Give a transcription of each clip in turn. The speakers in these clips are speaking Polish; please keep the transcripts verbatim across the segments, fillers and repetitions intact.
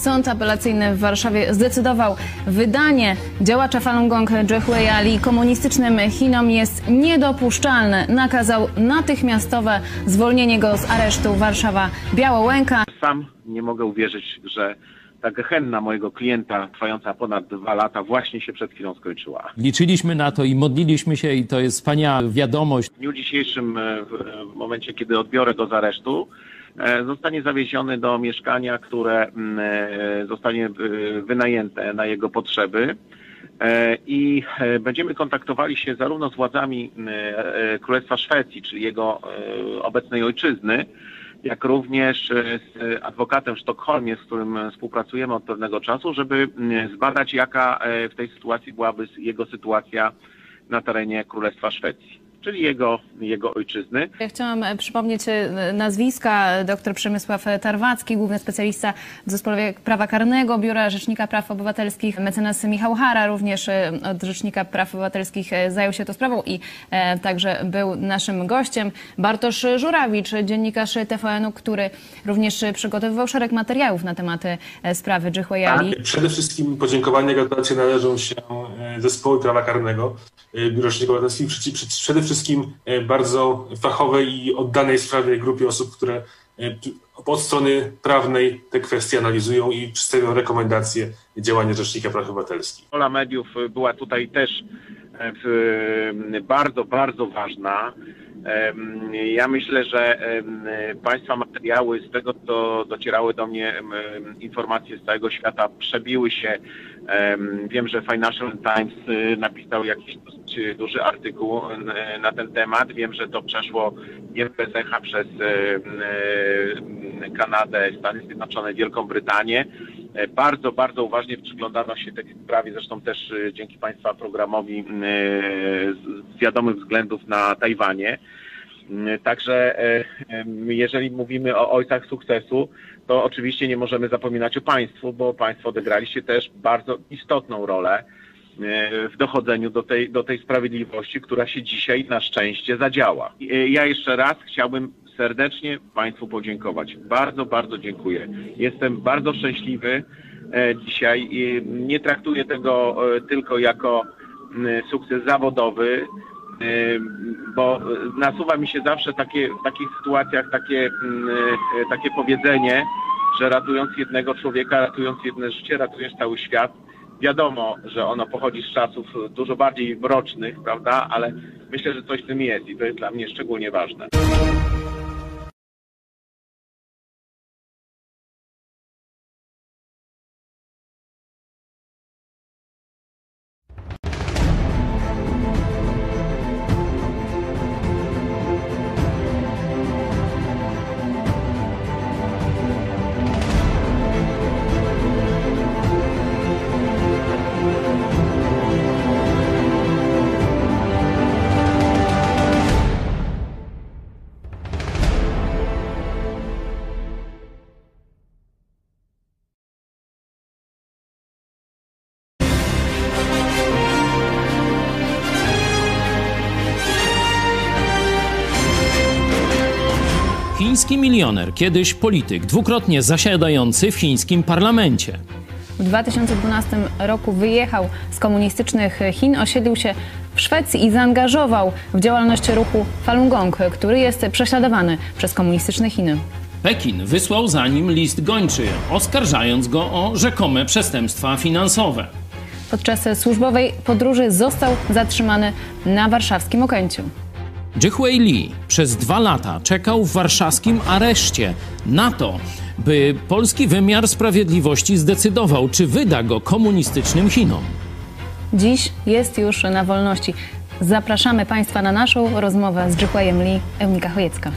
Sąd apelacyjny w Warszawie zdecydował, wydanie działacza Falun Gong Zhihui Li komunistycznym Chinom jest niedopuszczalne. Nakazał natychmiastowe zwolnienie go z aresztu. Warszawa Białołęka. Sam nie mogę uwierzyć, że ta gehenna mojego klienta, trwająca ponad dwa lata, właśnie się przed chwilą skończyła. Liczyliśmy na to i modliliśmy się, i to jest wspaniała wiadomość. W dniu dzisiejszym, w momencie, kiedy odbiorę go z aresztu, zostanie zawieziony do mieszkania, które zostanie wynajęte na jego potrzeby i będziemy kontaktowali się zarówno z władzami Królestwa Szwecji, czyli jego obecnej ojczyzny, jak również z adwokatem w Sztokholmie, z którym współpracujemy od pewnego czasu, żeby zbadać, jaka w tej sytuacji byłaby jego sytuacja na terenie Królestwa Szwecji, czyli jego, jego ojczyzny. Ja chciałam przypomnieć nazwiska. Dr Przemysław Tarwacki, główny specjalista w Zespole Prawa Karnego Biura Rzecznika Praw Obywatelskich. Mecenas Michał Hara, również od Rzecznika Praw Obywatelskich, zajął się tą sprawą i e, także był naszym gościem. Bartosz Żurawicz, dziennikarz T V N-u, który również przygotowywał szereg materiałów na temat sprawy Zhihui Li. Tak, przede wszystkim podziękowania i gratulacje należą się Zespołu Prawa Karnego Biura Rzecznika Praw Obywatelskich. Przede wszystkim bardzo fachowej i oddanej sprawie grupie osób, które od strony prawnej te kwestie analizują i przedstawią rekomendacje działania Rzecznika Praw Obywatelskich. Rola mediów była tutaj też bardzo, bardzo ważna. Ja myślę, że Państwa materiały, z tego co docierały do mnie informacje z całego świata, przebiły się. Wiem, że Financial Times napisał jakiś dosyć duży artykuł na ten temat. Wiem, że to przeszło nie bez echa przez Kanadę, Stany Zjednoczone, Wielką Brytanię. Bardzo, bardzo uważnie przyglądano się tej sprawie, zresztą też dzięki Państwa programowi z wiadomych względów na Tajwanie. Także jeżeli mówimy o ojcach sukcesu, to oczywiście nie możemy zapominać o Państwu, bo Państwo odegraliście też bardzo istotną rolę w dochodzeniu do tej, do tej sprawiedliwości, która się dzisiaj na szczęście zadziała. Ja jeszcze raz chciałbym serdecznie Państwu podziękować. Bardzo, bardzo dziękuję. Jestem bardzo szczęśliwy dzisiaj. Nie traktuję tego tylko jako sukces zawodowy, bo nasuwa mi się zawsze takie, w takich sytuacjach takie, takie powiedzenie, że ratując jednego człowieka, ratując jedno życie, ratujesz cały świat. Wiadomo, że ono pochodzi z czasów dużo bardziej mrocznych, prawda, ale myślę, że coś w tym jest i to jest dla mnie szczególnie ważne. Chiński milioner, kiedyś polityk, dwukrotnie zasiadający w chińskim parlamencie. W dwa tysiące dwunastym roku wyjechał z komunistycznych Chin, osiedlił się w Szwecji i zaangażował w działalność ruchu Falun Gong, który jest prześladowany przez komunistyczne Chiny. Pekin wysłał za nim list gończy, oskarżając go o rzekome przestępstwa finansowe. Podczas służbowej podróży został zatrzymany na warszawskim Okęciu. Zhihui Li przez dwa lata czekał w warszawskim areszcie na to, by polski wymiar sprawiedliwości zdecydował, czy wyda go komunistycznym Chinom. Dziś jest już na wolności. Zapraszamy Państwa na naszą rozmowę z Zhihuiem Li, Eunika Chojecka.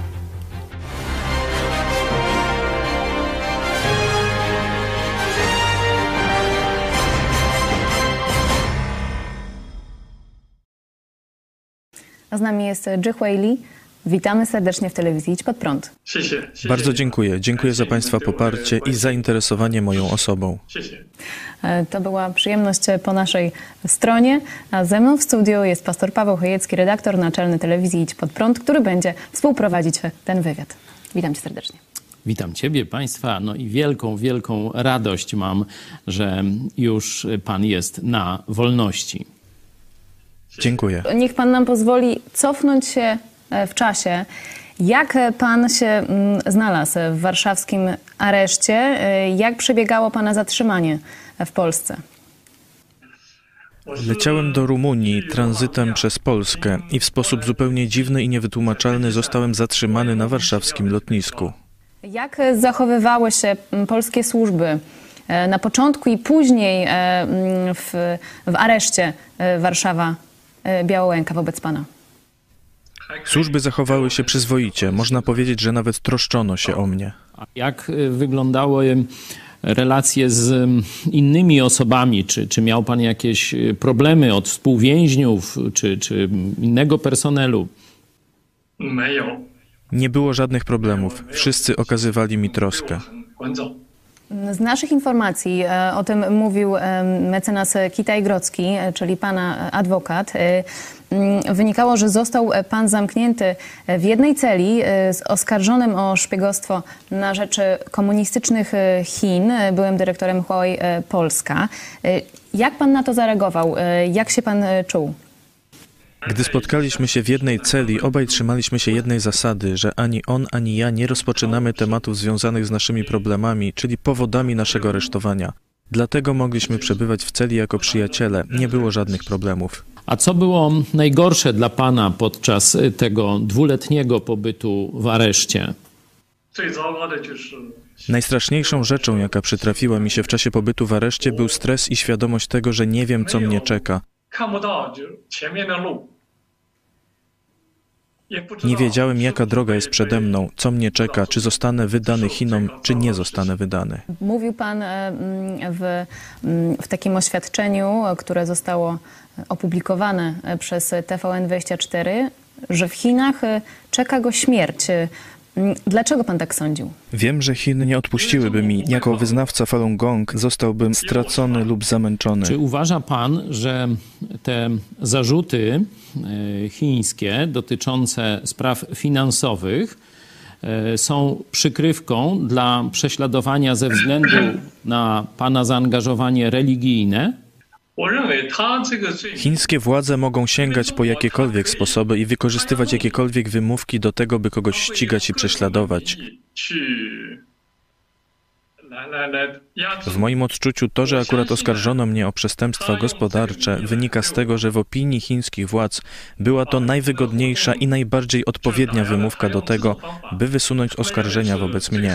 A z nami jest Zhihui Li. Witamy serdecznie w telewizji Idź Pod Prąd. Bardzo dziękuję. Dziękuję za Państwa poparcie i zainteresowanie moją osobą. To była przyjemność po naszej stronie. A ze mną w studiu jest pastor Paweł Chojecki, redaktor naczelny telewizji Idź Pod Prąd, który będzie współprowadzić ten wywiad. Witam Cię serdecznie. Witam Ciebie, Państwa, no i wielką, wielką radość mam, że już Pan jest na wolności. Dziękuję. Niech Pan nam pozwoli cofnąć się w czasie. Jak Pan się znalazł w warszawskim areszcie? Jak przebiegało Pana zatrzymanie w Polsce? Leciałem do Rumunii tranzytem przez Polskę i w sposób zupełnie dziwny i niewytłumaczalny zostałem zatrzymany na warszawskim lotnisku. Jak zachowywały się polskie służby na początku i później w, w areszcie Warszawa-Białołęka wobec Pana? Służby zachowały się przyzwoicie. Można powiedzieć, że nawet troszczono się o mnie. A jak wyglądały relacje z innymi osobami? Czy, czy miał Pan jakieś problemy od współwięźniów, czy, czy innego personelu? Nie było żadnych problemów. Wszyscy okazywali mi troskę. Z naszych informacji, o tym mówił mecenas Kitaj-Grodzki, czyli Pana adwokat, wynikało, że został Pan zamknięty w jednej celi z oskarżonym o szpiegostwo na rzecz komunistycznych Chin, byłym dyrektorem Huawei Polska. Jak Pan na to zareagował? Jak się Pan czuł? Gdy spotkaliśmy się w jednej celi, obaj trzymaliśmy się jednej zasady, że ani on, ani ja nie rozpoczynamy tematów związanych z naszymi problemami, czyli powodami naszego aresztowania. Dlatego mogliśmy przebywać w celi jako przyjaciele. Nie było żadnych problemów. A co było najgorsze dla Pana podczas tego dwuletniego pobytu w areszcie? Najstraszniejszą rzeczą, jaka przytrafiła mi się w czasie pobytu w areszcie, był stres i świadomość tego, że nie wiem, co mnie czeka. Nie wiedziałem, jaka droga jest przede mną, co mnie czeka, czy zostanę wydany Chinom, czy nie zostanę wydany. Mówił Pan w, w takim oświadczeniu, które zostało opublikowane przez T V N dwadzieścia cztery, że w Chinach czeka go śmierć. Dlaczego Pan tak sądził? Wiem, że Chiny nie odpuściłyby mi. Jako wyznawca Falun Gong zostałbym stracony lub zamęczony. Czy uważa Pan, że te zarzuty chińskie dotyczące spraw finansowych są przykrywką dla prześladowania ze względu na Pana zaangażowanie religijne? Chińskie władze mogą sięgać po jakiekolwiek sposoby i wykorzystywać jakiekolwiek wymówki do tego, by kogoś ścigać i prześladować. W moim odczuciu to, że akurat oskarżono mnie o przestępstwa gospodarcze, wynika z tego, że w opinii chińskich władz była to najwygodniejsza i najbardziej odpowiednia wymówka do tego, by wysunąć oskarżenia wobec mnie.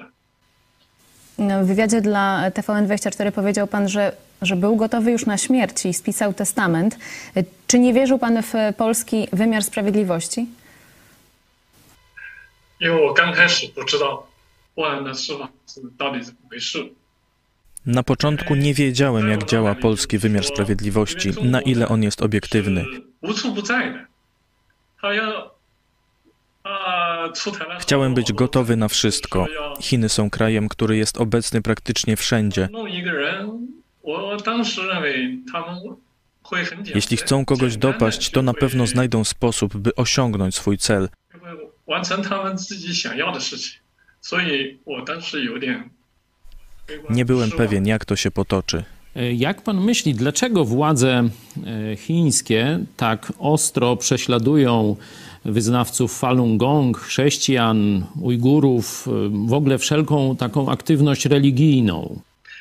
W wywiadzie dla T V N dwadzieścia cztery powiedział Pan, że, że był gotowy już na śmierć i spisał testament. Czy nie wierzył Pan w polski wymiar sprawiedliwości? Na początku nie wiedziałem, jak działa polski wymiar sprawiedliwości, na ile on jest obiektywny. Chciałem być gotowy na wszystko. Chiny są krajem, który jest obecny praktycznie wszędzie. Jeśli chcą kogoś dopaść, to na pewno znajdą sposób, by osiągnąć swój cel. Nie byłem pewien, jak to się potoczy. Jak Pan myśli, dlaczego władze chińskie tak ostro prześladują wyznawców Falun Gong, chrześcijan, Ujgurów, w ogóle wszelką taką aktywność religijną?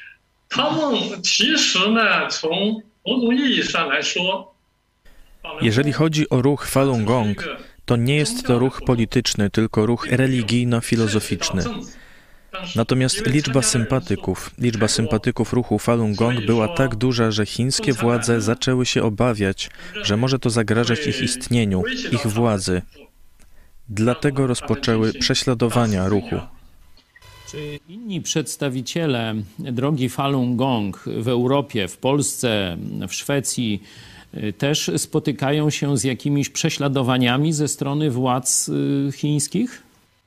Jeżeli chodzi o ruch Falun Gong, to nie jest to ruch polityczny, tylko ruch religijno-filozoficzny. Natomiast liczba sympatyków, liczba sympatyków ruchu Falun Gong była tak duża, że chińskie władze zaczęły się obawiać, że może to zagrażać ich istnieniu, ich władzy. Dlatego rozpoczęły prześladowania ruchu. Czy inni przedstawiciele drogi Falun Gong w Europie, w Polsce, w Szwecji też spotykają się z jakimiś prześladowaniami ze strony władz chińskich?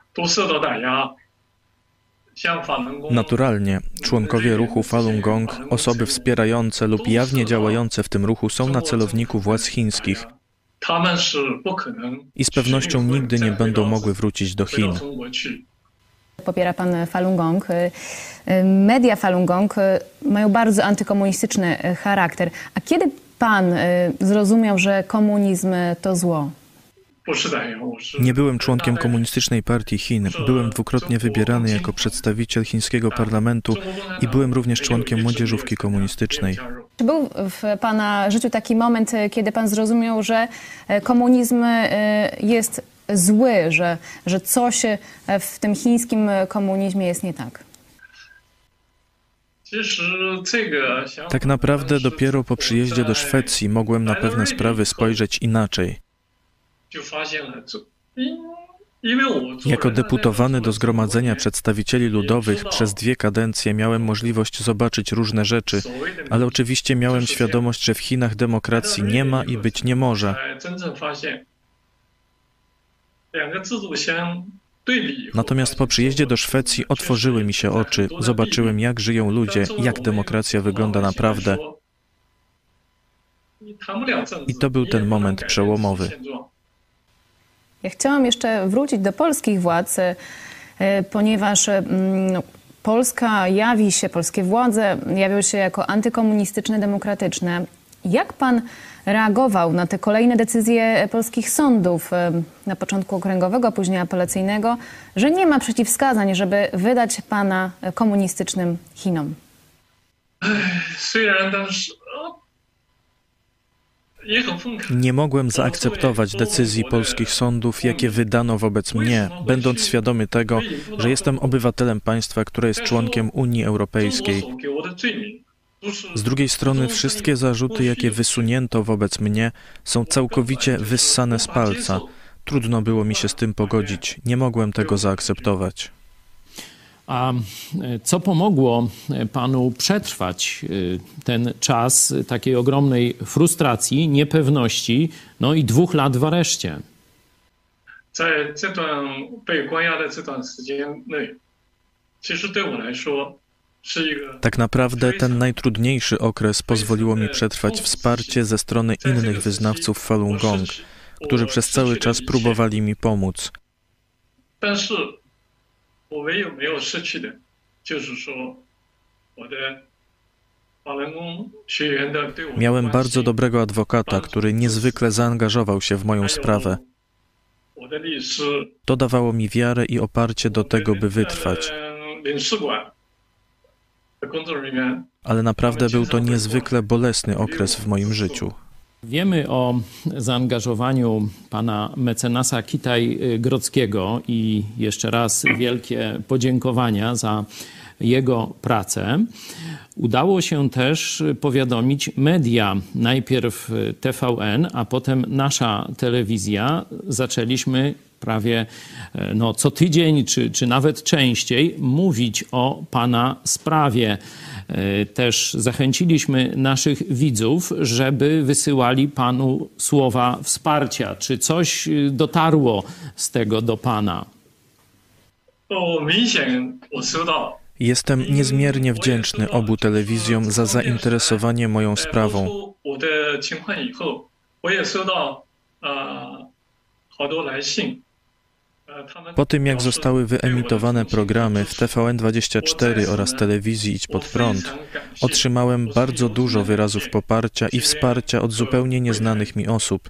Naturalnie, członkowie ruchu Falun Gong, osoby wspierające lub jawnie działające w tym ruchu są na celowniku władz chińskich i z pewnością nigdy nie będą mogły wrócić do Chin. Popiera pan Falun Gong. Media Falun Gong mają bardzo antykomunistyczny charakter. A kiedy pan zrozumiał, że komunizm to zło? Nie byłem członkiem Komunistycznej Partii Chin. Byłem dwukrotnie wybierany jako przedstawiciel chińskiego parlamentu i byłem również członkiem Młodzieżówki Komunistycznej. Czy był w pana życiu taki moment, kiedy pan zrozumiał, że komunizm jest zły, że, że coś w tym chińskim komunizmie jest nie tak? Tak naprawdę dopiero po przyjeździe do Szwecji mogłem na pewne sprawy spojrzeć inaczej. Jako deputowany do Zgromadzenia Przedstawicieli Ludowych przez dwie kadencje miałem możliwość zobaczyć różne rzeczy, ale oczywiście miałem świadomość, że w Chinach demokracji nie ma i być nie może. Natomiast po przyjeździe do Szwecji otworzyły mi się oczy, zobaczyłem, jak żyją ludzie, jak demokracja wygląda naprawdę. I to był ten moment przełomowy. Ja chciałam jeszcze wrócić do polskich władz, ponieważ no, Polska jawi się, polskie władze jawią się jako antykomunistyczne, demokratyczne. Jak pan reagował na te kolejne decyzje polskich sądów, na początku okręgowego, później apelacyjnego, że nie ma przeciwwskazań, żeby wydać pana komunistycznym Chinom? Nie mogłem zaakceptować decyzji polskich sądów, jakie wydano wobec mnie, będąc świadomy tego, że jestem obywatelem państwa, które jest członkiem Unii Europejskiej. Z drugiej strony wszystkie zarzuty, jakie wysunięto wobec mnie, są całkowicie wyssane z palca. Trudno było mi się z tym pogodzić. Nie mogłem tego zaakceptować. A co pomogło panu przetrwać ten czas takiej ogromnej frustracji, niepewności, no i dwóch lat w areszcie? Tak naprawdę ten najtrudniejszy okres pozwoliło mi przetrwać wsparcie ze strony innych wyznawców Falun Gong, którzy przez cały czas próbowali mi pomóc. Miałem bardzo dobrego adwokata, który niezwykle zaangażował się w moją sprawę. To dawało mi wiarę i oparcie do tego, by wytrwać. Ale naprawdę był to niezwykle bolesny okres w moim życiu. Wiemy o zaangażowaniu pana mecenasa Kitaj-Grodzkiego i jeszcze raz wielkie podziękowania za jego pracę. Udało się też powiadomić media, najpierw T V N, a potem nasza telewizja. Zaczęliśmy prawie no, co tydzień, czy, czy nawet częściej mówić o pana sprawie. Też zachęciliśmy naszych widzów, żeby wysyłali panu słowa wsparcia. Czy coś dotarło z tego do pana? Jestem niezmiernie wdzięczny obu telewizjom za zainteresowanie moją sprawą. Po tym, jak zostały wyemitowane programy w T V N dwadzieścia cztery oraz telewizji Idź Pod Prąd, otrzymałem bardzo dużo wyrazów poparcia i wsparcia od zupełnie nieznanych mi osób.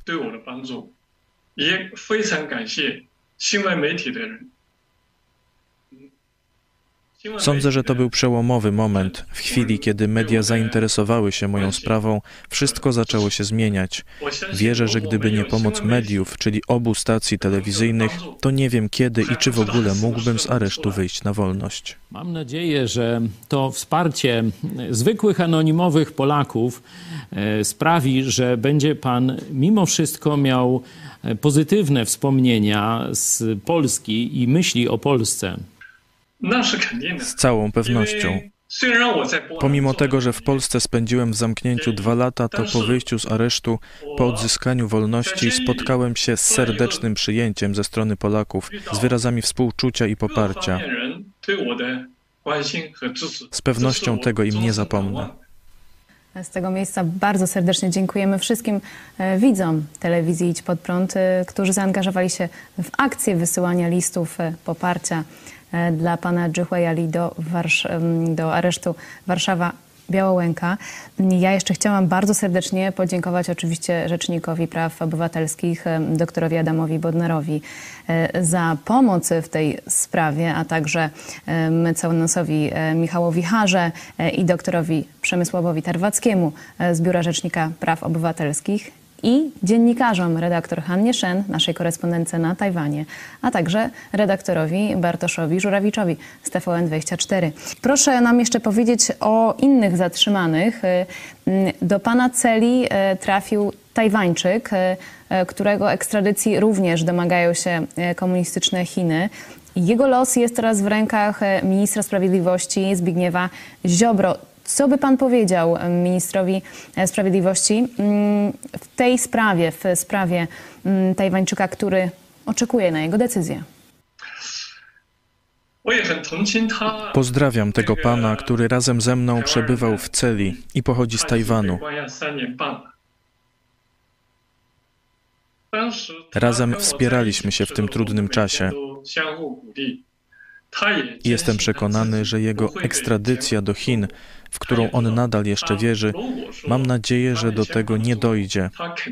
Sądzę, że to był przełomowy moment. W chwili, kiedy media zainteresowały się moją sprawą, wszystko zaczęło się zmieniać. Wierzę, że gdyby nie pomoc mediów, czyli obu stacji telewizyjnych, to nie wiem kiedy i czy w ogóle mógłbym z aresztu wyjść na wolność. Mam nadzieję, że to wsparcie zwykłych, anonimowych Polaków sprawi, że będzie pan mimo wszystko miał pozytywne wspomnienia z Polski i myśli o Polsce. Z całą pewnością. Pomimo tego, że w Polsce spędziłem w zamknięciu dwa lata, to po wyjściu z aresztu, po odzyskaniu wolności spotkałem się z serdecznym przyjęciem ze strony Polaków, z wyrazami współczucia i poparcia. Z pewnością tego im nie zapomnę. Z tego miejsca bardzo serdecznie dziękujemy wszystkim widzom telewizji Idź Pod Prąd, którzy zaangażowali się w akcję wysyłania listów poparcia dla pana Dżihwejali do, Warsz do aresztu Warszawa Białołęka. Ja jeszcze chciałam bardzo serdecznie podziękować oczywiście Rzecznikowi Praw Obywatelskich, doktorowi Adamowi Bodnarowi, za pomoc w tej sprawie, a także mecenasowi Michałowi Harze i doktorowi Przemysławowi Tarwackiemu z Biura Rzecznika Praw Obywatelskich i dziennikarzom, redaktor Hannie Shen, naszej korespondentce na Tajwanie, a także redaktorowi Bartoszowi Żurawiczowi z T V N dwadzieścia cztery. Proszę nam jeszcze powiedzieć o innych zatrzymanych. Do pana celi trafił Tajwańczyk, którego ekstradycji również domagają się komunistyczne Chiny. Jego los jest teraz w rękach ministra sprawiedliwości Zbigniewa Ziobro. Co by pan powiedział ministrowi sprawiedliwości w tej sprawie, w sprawie Tajwańczyka, który oczekuje na jego decyzję? Pozdrawiam tego pana, który razem ze mną przebywał w celi i pochodzi z Tajwanu. Razem wspieraliśmy się w tym trudnym czasie. I jestem przekonany, że jego ekstradycja do Chin, w którą on nadal jeszcze wierzy, mam nadzieję, że do tego nie dojdzie.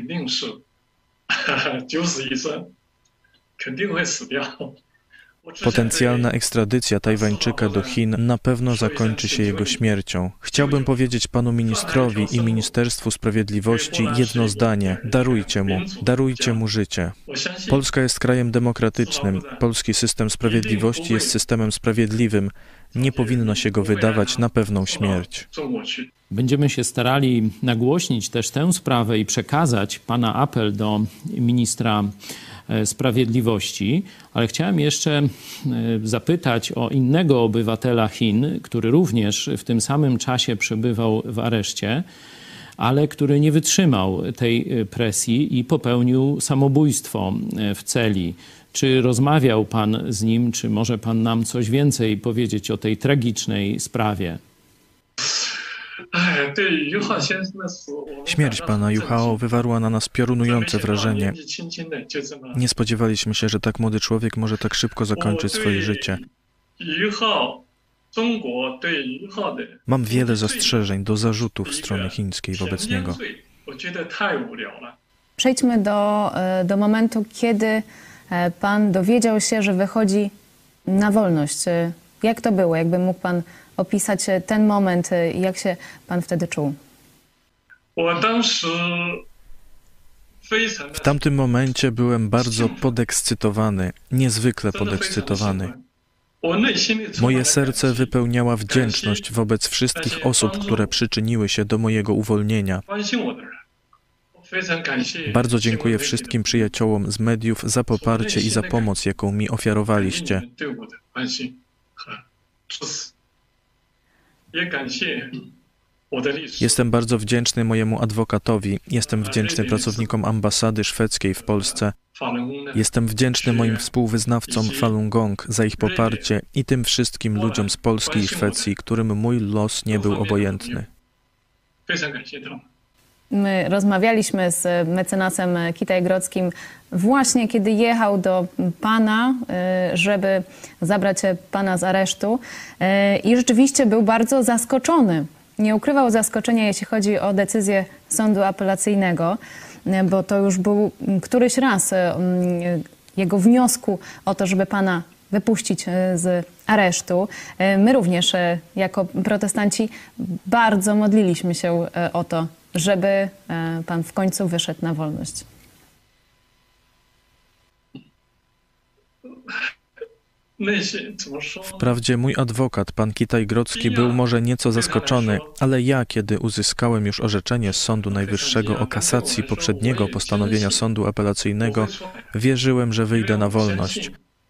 Potencjalna ekstradycja Tajwańczyka do Chin na pewno zakończy się jego śmiercią. Chciałbym powiedzieć panu ministrowi i Ministerstwu Sprawiedliwości jedno zdanie. Darujcie mu, darujcie mu życie. Polska jest krajem demokratycznym. Polski system sprawiedliwości jest systemem sprawiedliwym. Nie powinno się go wydawać na pewną śmierć. Będziemy się starali nagłośnić też tę sprawę i przekazać pana apel do ministra Sprawiedliwości, ale chciałem jeszcze zapytać o innego obywatela Chin, który również w tym samym czasie przebywał w areszcie, ale który nie wytrzymał tej presji i popełnił samobójstwo w celi. Czy rozmawiał pan z nim, czy może pan nam coś więcej powiedzieć o tej tragicznej sprawie? Śmierć pana Juhao wywarła na nas piorunujące wrażenie. Nie spodziewaliśmy się, że tak młody człowiek może tak szybko zakończyć swoje życie. Mam wiele zastrzeżeń do zarzutów strony chińskiej wobec niego. Przejdźmy do, do momentu, kiedy pan dowiedział się, że wychodzi na wolność. Jak to było? Jakby mógł pan opisać ten moment i jak się pan wtedy czuł? W tamtym momencie byłem bardzo podekscytowany, niezwykle podekscytowany. Moje serce wypełniała wdzięczność wobec wszystkich osób, które przyczyniły się do mojego uwolnienia. Bardzo dziękuję wszystkim przyjaciołom z mediów za poparcie i za pomoc, jaką mi ofiarowaliście. Jestem bardzo wdzięczny mojemu adwokatowi, jestem wdzięczny pracownikom ambasady szwedzkiej w Polsce, jestem wdzięczny moim współwyznawcom Falun Gong za ich poparcie i tym wszystkim ludziom z Polski i Szwecji, którym mój los nie był obojętny. My rozmawialiśmy z mecenasem Kitaj-Grodzkim właśnie kiedy jechał do pana, żeby zabrać pana z aresztu i rzeczywiście był bardzo zaskoczony. Nie ukrywał zaskoczenia, jeśli chodzi o decyzję sądu apelacyjnego, bo to już był któryś raz jego wniosku o to, żeby pana wypuścić z aresztu. My również jako protestanci bardzo modliliśmy się o to, żeby pan w końcu wyszedł na wolność. Wprawdzie mój adwokat, pan Kitaj-Grodzki, był może nieco zaskoczony, ale ja, kiedy uzyskałem już orzeczenie z Sądu Najwyższego o kasacji poprzedniego postanowienia sądu apelacyjnego, wierzyłem, że wyjdę na wolność.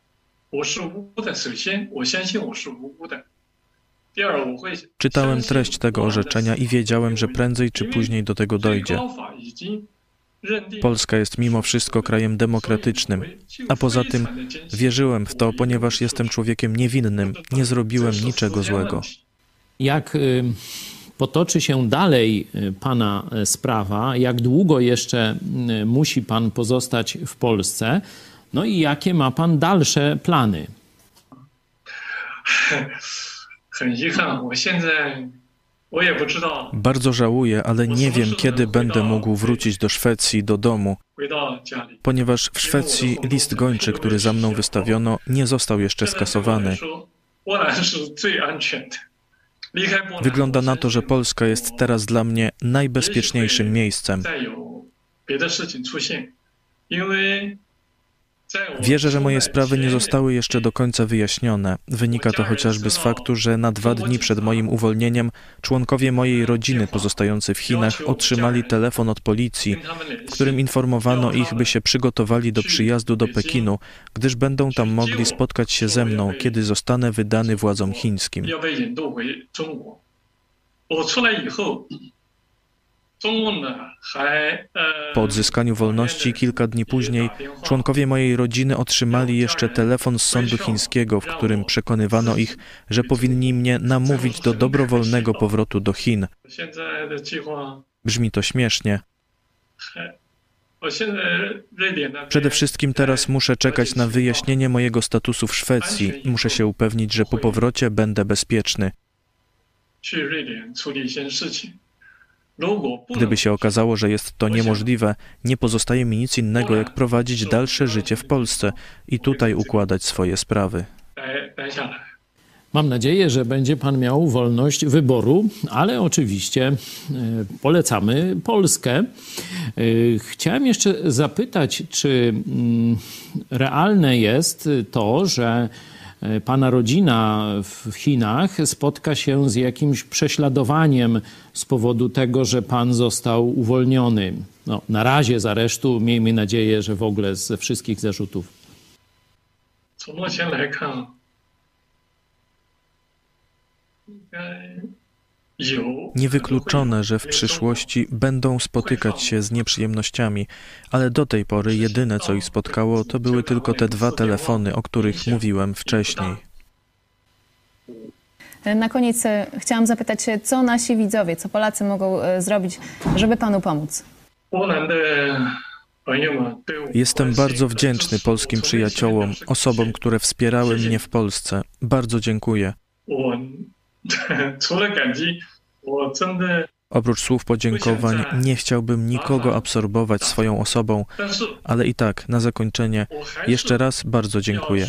Czytałem treść tego orzeczenia i wiedziałem, że prędzej czy później do tego dojdzie. Polska jest mimo wszystko krajem demokratycznym, a poza tym wierzyłem w to, ponieważ jestem człowiekiem niewinnym, nie zrobiłem niczego złego. Jak potoczy się dalej pana sprawa, jak długo jeszcze musi pan pozostać w Polsce, no i jakie ma pan dalsze plany? Bardzo żałuję, ale nie wiem, kiedy będę mógł wrócić do Szwecji, do domu, ponieważ w Szwecji list gończy, który za mną wystawiono, nie został jeszcze skasowany. Wygląda na to, że Polska jest teraz dla mnie najbezpieczniejszym miejscem. Wierzę, że moje sprawy nie zostały jeszcze do końca wyjaśnione. Wynika to chociażby z faktu, że na dwa dni przed moim uwolnieniem członkowie mojej rodziny pozostający w Chinach otrzymali telefon od policji, w którym informowano ich, by się przygotowali do przyjazdu do Pekinu, gdyż będą tam mogli spotkać się ze mną, kiedy zostanę wydany władzom chińskim. Po odzyskaniu wolności kilka dni później członkowie mojej rodziny otrzymali jeszcze telefon z sądu chińskiego, w którym przekonywano ich, że powinni mnie namówić do dobrowolnego powrotu do Chin. Brzmi to śmiesznie. Przede wszystkim teraz muszę czekać na wyjaśnienie mojego statusu w Szwecji. Muszę się upewnić, że po powrocie będę bezpieczny. Gdyby się okazało, że jest to niemożliwe, nie pozostaje mi nic innego, jak prowadzić dalsze życie w Polsce i tutaj układać swoje sprawy. Mam nadzieję, że będzie pan miał wolność wyboru, ale oczywiście polecamy Polskę. Chciałem jeszcze zapytać, czy realne jest to, że pana rodzina w Chinach spotka się z jakimś prześladowaniem z powodu tego, że pan został uwolniony. No, na razie z aresztu, miejmy nadzieję, że w ogóle ze wszystkich zarzutów. Niewykluczone, że w przyszłości będą spotykać się z nieprzyjemnościami, ale do tej pory jedyne, co ich spotkało, to były tylko te dwa telefony, o których mówiłem wcześniej. Na koniec chciałam zapytać się, co nasi widzowie, co Polacy mogą zrobić, żeby panu pomóc? Jestem bardzo wdzięczny polskim przyjaciołom, osobom, które wspierały mnie w Polsce. Bardzo dziękuję. Oprócz słów podziękowań nie chciałbym nikogo absorbować swoją osobą, ale i tak, na zakończenie, jeszcze raz bardzo dziękuję.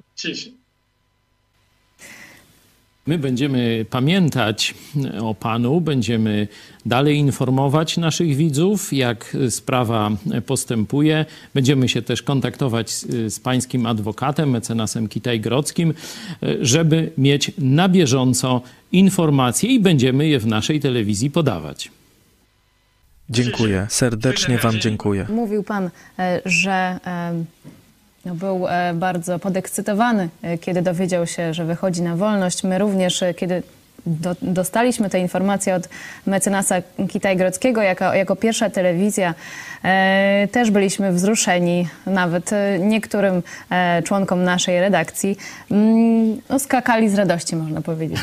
My będziemy pamiętać o panu, będziemy dalej informować naszych widzów, jak sprawa postępuje. Będziemy się też kontaktować z, z pańskim adwokatem, mecenasem Kitaj-Grodzkim, żeby mieć na bieżąco informacje i będziemy je w naszej telewizji podawać. Dziękuję, serdecznie wam dziękuję. Mówił pan, że był bardzo podekscytowany, kiedy dowiedział się, że wychodzi na wolność. My również, kiedy do, dostaliśmy te informacje od mecenasa Kitaj-Grodzkiego jako, jako pierwsza telewizja, e, też byliśmy wzruszeni, nawet niektórym e, członkom naszej redakcji. Mm, no, skakali z radości, można powiedzieć.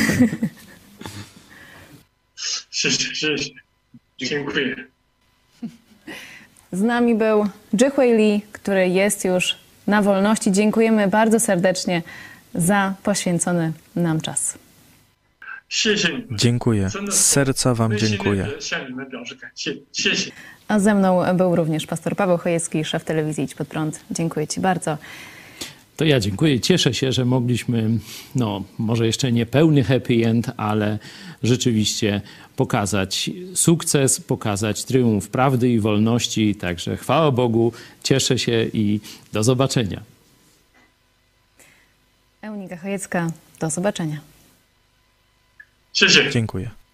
Dziękuję. Z nami był Zhihui Li, który jest już na wolności. Dziękujemy bardzo serdecznie za poświęcony nam czas. Dziękuję. Z serca wam dziękuję. A ze mną był również pastor Paweł Chojecki, szef telewizji Idź Pod Prąd. Dziękuję ci bardzo. To ja dziękuję. Cieszę się, że mogliśmy, no może jeszcze nie pełny happy end, ale rzeczywiście pokazać sukces, pokazać triumf prawdy i wolności. Także chwała Bogu, cieszę się i do zobaczenia. Eunika Chojecka, do zobaczenia. Dziękuję.